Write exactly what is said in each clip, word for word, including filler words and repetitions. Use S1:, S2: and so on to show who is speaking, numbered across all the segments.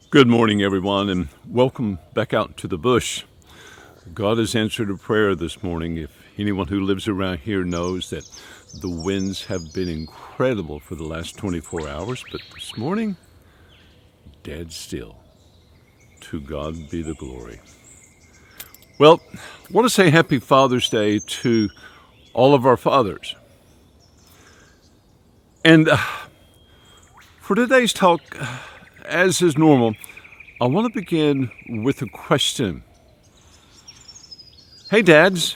S1: Good morning, everyone, and welcome back out to the bush. God has answered a prayer this morning. If anyone who lives around here knows that the winds have been incredible for the last twenty-four hours, but this morning, dead still. To God be the glory. Well, I want to say Happy Father's Day to all of our fathers. And uh, for today's talk, as is normal, I want to begin with a question. Hey, dads,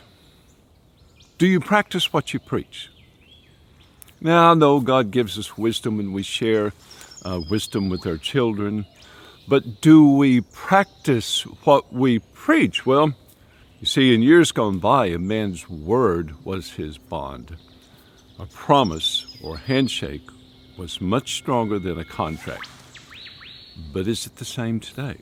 S1: do you practice what you preach? Now, I know God gives us wisdom and we share uh, wisdom with our children, but do we practice what we preach? Well, you see, in years gone by, a man's word was his bond. A promise or handshake was much stronger than a contract. But is it the same today?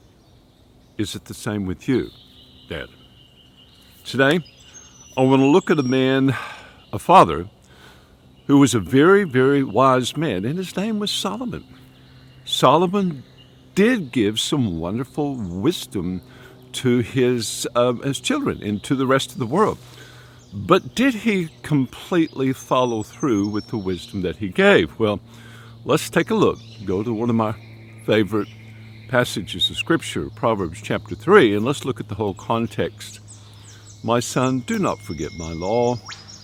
S1: Is it the same with you, Dad? Today, I want to look at a man, a father, who was a very, very wise man, and his name was Solomon. Solomon did give some wonderful wisdom to his, uh, his children and to the rest of the world. But did he completely follow through with the wisdom that he gave? Well, let's take a look. Go to one of my favorite passages of Scripture, Proverbs chapter three, and let's look at the whole context. My son, do not forget my law,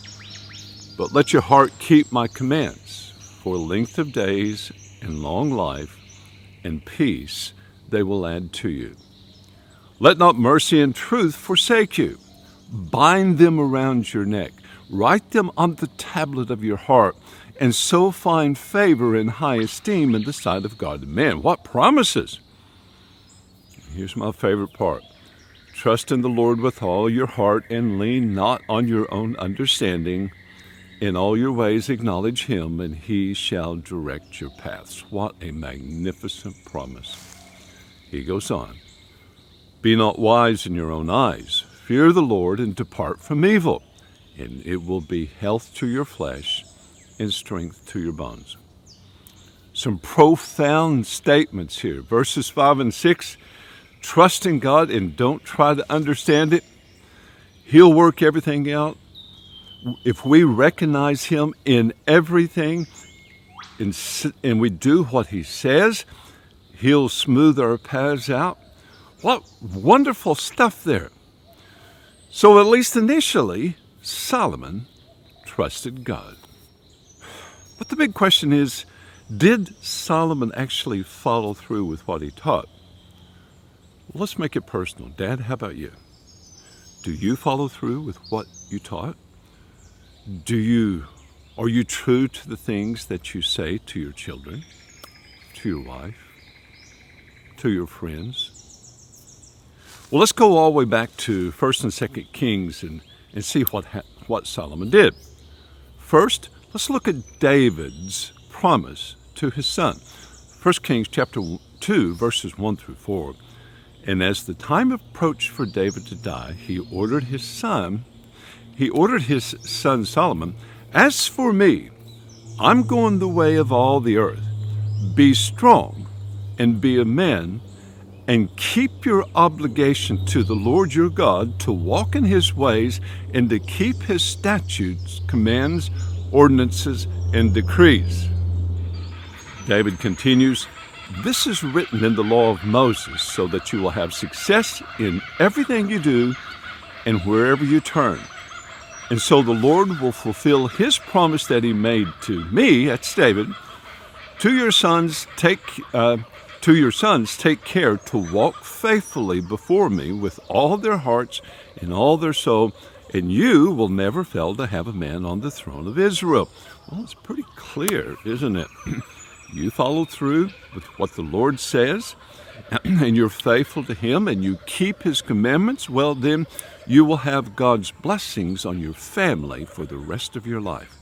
S1: but let your heart keep my commands, for length of days and long life and peace they will add to you. Let not mercy and truth forsake you. Bind them around your neck. Write them on the tablet of your heart, and so find favor and high esteem in the sight of God and man. What promises! Here's my favorite part. Trust in the Lord with all your heart and lean not on your own understanding. In all your ways acknowledge him, and he shall direct your paths. What a magnificent promise. He goes on. Be not wise in your own eyes. Fear the Lord and depart from evil, and it will be health to your flesh and strength to your bones. Some profound statements here. Verses five and six, trust in God and don't try to understand it. He'll work everything out. If we recognize him in everything and, and we do what he says, he'll smooth our paths out. What wonderful stuff there. So at least initially, Solomon trusted God. But the big question is, did Solomon actually follow through with what he taught? Well, let's make it personal. Dad, how about you? Do you follow through with what you taught? Do you, are you true to the things that you say to your children, to your wife, to your friends? Well, let's go all the way back to First and Second Kings and, and see what ha- what Solomon did. First, let's look at David's promise to his son. First Kings chapter two, verses one through four. And as the time approached for David to die, he ordered his son, he ordered his son Solomon, as for me, I'm going the way of all the earth. Be strong and be a man, and keep your obligation to the Lord your God to walk in his ways and to keep his statutes, commands, ordinances, and decrees. David continues, this is written in the law of Moses so that you will have success in everything you do and wherever you turn. And so the Lord will fulfill his promise that he made to me, that's David, to your sons, take... Uh, To your sons, take care to walk faithfully before me with all their hearts and all their soul, and you will never fail to have a man on the throne of Israel. Well, it's pretty clear, isn't it? You follow through with what the Lord says, and you're faithful to him, and you keep his commandments, well, then you will have God's blessings on your family for the rest of your life.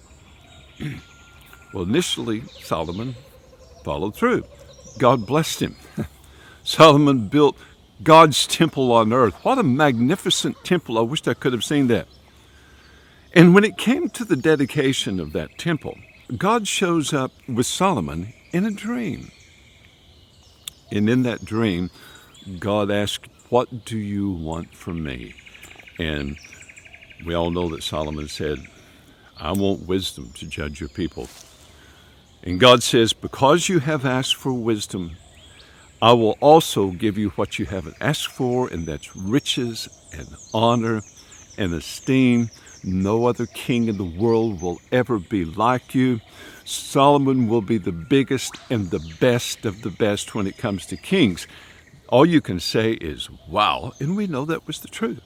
S1: Well, initially, Solomon followed through. God blessed him. Solomon built God's temple on earth. What a magnificent temple. I wished I could have seen that. And when it came to the dedication of that temple, God shows up with Solomon in a dream. And in that dream, God asked, what do you want from me? And we all know that Solomon said, I want wisdom to judge your people. And God says, because you have asked for wisdom, I will also give you what you haven't asked for, and that's riches and honor and esteem. No other king in the world will ever be like you. Solomon will be the biggest and the best of the best when it comes to kings. All you can say is, wow, and we know that was the truth.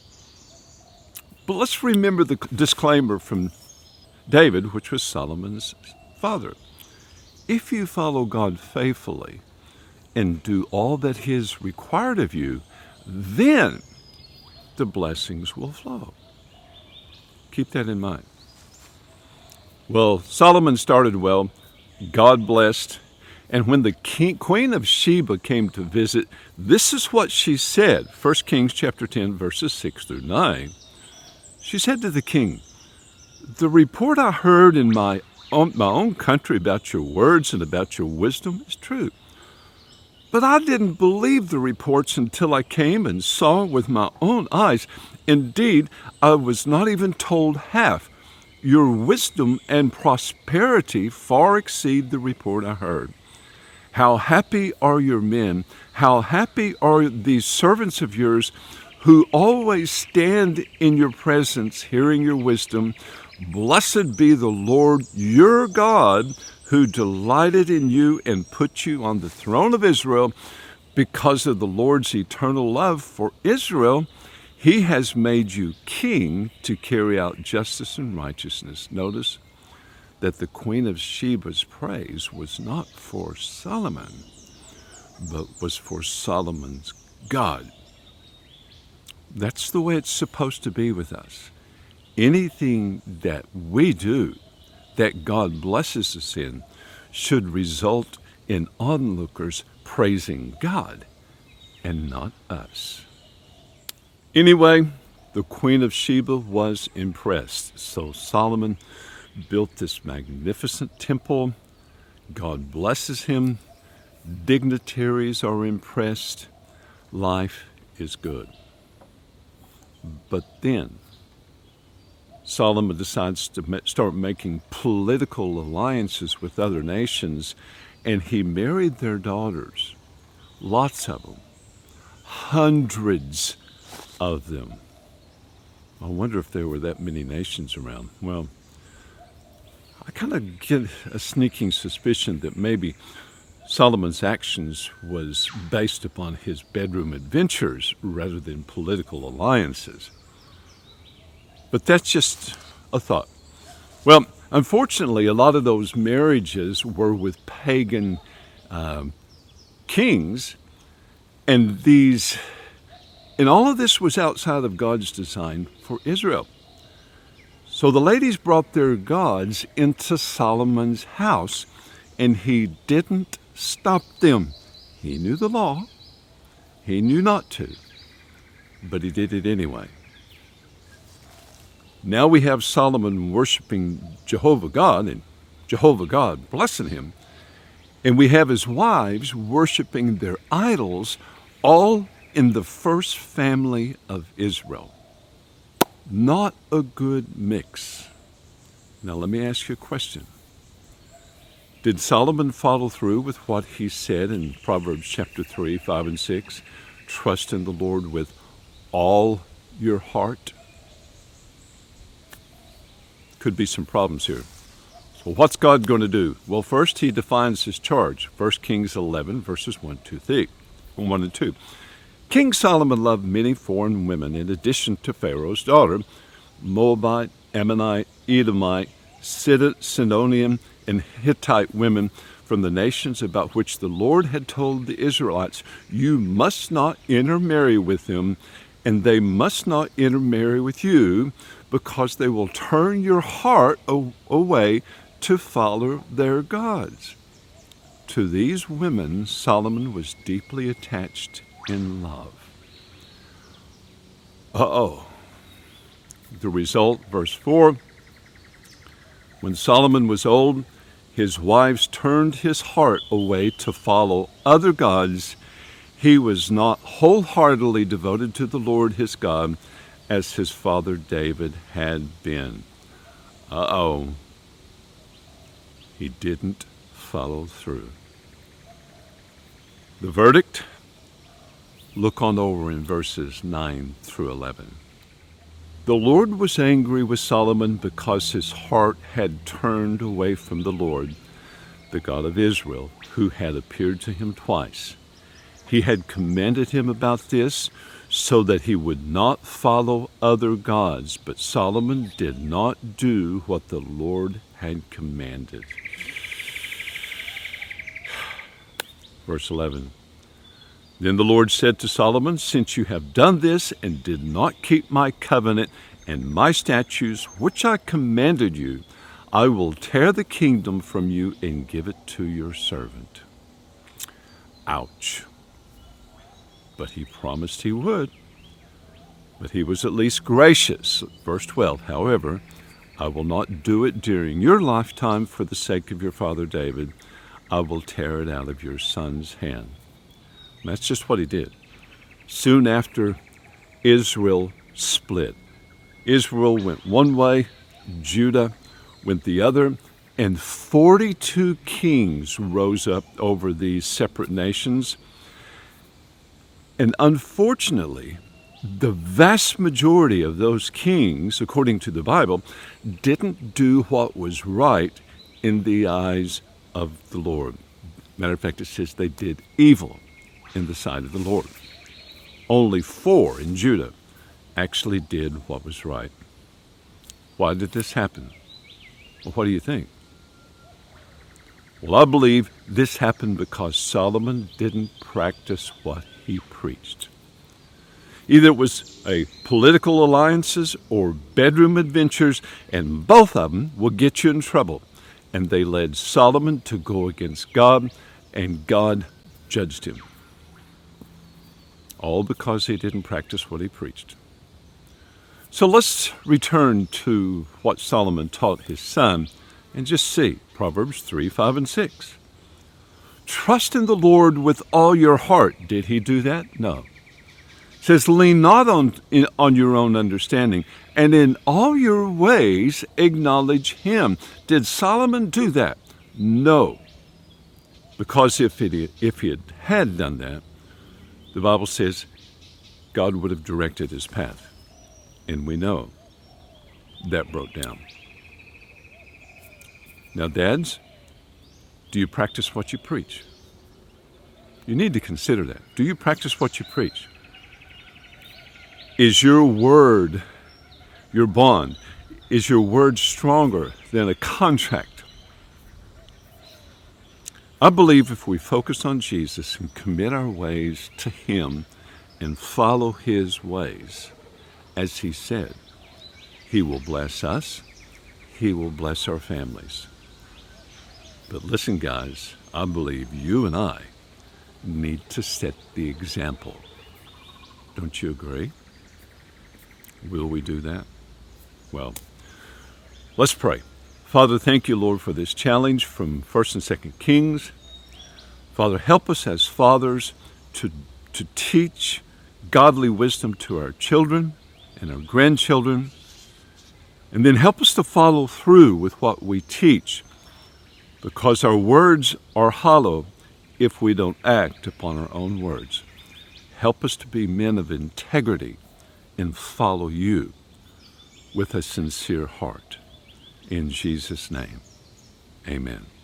S1: But let's remember the disclaimer from David, which was Solomon's father. If you follow God faithfully and do all that He is required of you, then the blessings will flow. Keep that in mind. Well, Solomon started well. God blessed. And when the king, Queen of Sheba came to visit, this is what she said. First Kings chapter ten, verses six through nine. She said to the king, the report I heard in my own, my own country about your words and about your wisdom is true. But I didn't believe the reports until I came and saw with my own eyes. Indeed, I was not even told half. Your wisdom and prosperity far exceed the report I heard. How happy are your men, how happy are these servants of yours who always stand in your presence, hearing your wisdom. Blessed be the Lord your God, who delighted in you and put you on the throne of Israel. Because of the Lord's eternal love for Israel, He has made you king to carry out justice and righteousness. Notice that the Queen of Sheba's praise was not for Solomon, but was for Solomon's God. That's the way it's supposed to be with us. Anything that we do that God blesses us in should result in onlookers praising God and not us. Anyway, the Queen of Sheba was impressed. So Solomon built this magnificent temple. God blesses him. Dignitaries are impressed. Life is good. But then Solomon decides to start making political alliances with other nations, and he married their daughters, lots of them, hundreds of them. I wonder if there were that many nations around. Well, I kind of get a sneaking suspicion that maybe Solomon's actions was based upon his bedroom adventures rather than political alliances. But that's just a thought. Well, unfortunately, a lot of those marriages were with pagan um, kings, and these, and all of this was outside of God's design for Israel. So the ladies brought their gods into Solomon's house, and he didn't stop them. He knew the law. He knew not to, but he did it anyway. Now we have Solomon worshiping Jehovah God, and Jehovah God blessing him. And we have his wives worshiping their idols, all in the first family of Israel. Not a good mix. Now let me ask you a question. Did Solomon follow through with what he said in Proverbs chapter three, five, and six? Trust in the Lord with all your heart. Could be some problems here. So what's God going to do? Well, first he defines his charge. First Kings eleven, verses one, two, three, one and two. King Solomon loved many foreign women in addition to Pharaoh's daughter, Moabite, Ammonite, Edomite, Sidonian, and Hittite women from the nations about which the Lord had told the Israelites, you must not intermarry with them, and they must not intermarry with you, because they will turn your heart away to follow their gods. To these women, Solomon was deeply attached in love. Uh-oh. The result, verse four, when Solomon was old, his wives turned his heart away to follow other gods, he was not wholeheartedly devoted to the Lord his God as his father David had been. Uh-oh. He didn't follow through. The verdict? Look on over in verses nine through eleven. The Lord was angry with Solomon because his heart had turned away from the Lord, the God of Israel, who had appeared to him twice. He had commanded him about this so that he would not follow other gods, but Solomon did not do what the Lord had commanded. Verse eleven. Then the Lord said to Solomon, since you have done this and did not keep my covenant and my statutes, which I commanded you, I will tear the kingdom from you and give it to your servant. Ouch. But he promised he would. But he was at least gracious. Verse twelve, however, I will not do it during your lifetime for the sake of your father David. I will tear it out of your son's hand. And that's just what he did. Soon after, Israel split. Israel went one way, Judah went the other, and forty-two kings rose up over these separate nations. And unfortunately, the vast majority of those kings, according to the Bible, didn't do what was right in the eyes of the Lord. Matter of fact, it says they did evil in the sight of the Lord. Only four in Judah actually did what was right. Why did this happen? Well, what do you think? Well, I believe this happened because Solomon didn't practice what he preached. Either it was a political alliances or bedroom adventures, and both of them will get you in trouble. And they led Solomon to go against God, and God judged him. All because he didn't practice what he preached. So let's return to what Solomon taught his son and just see Proverbs three, five, and six. Trust in the Lord with all your heart. Did he do that? No. It says, lean not on, in, on your own understanding, and in all your ways acknowledge him. Did Solomon do that? No. Because if, it, if he had done that, the Bible says God would have directed his path. And we know that broke down. Now, dads, do you practice what you preach? You need to consider that. Do you practice what you preach? Is your word, your bond, is your word stronger than a contract? I believe if we focus on Jesus and commit our ways to him and follow his ways, as he said, he will bless us, he will bless our families. But listen, guys, I believe you and I need to set the example. Don't you agree? Will we do that? Well, let's pray. Father, thank you, Lord, for this challenge from First and Second Kings. Father, help us as fathers to, to teach godly wisdom to our children and our grandchildren, and then help us to follow through with what we teach, because our words are hollow if we don't act upon our own words. Help us to be men of integrity and follow you with a sincere heart. In Jesus' name, amen.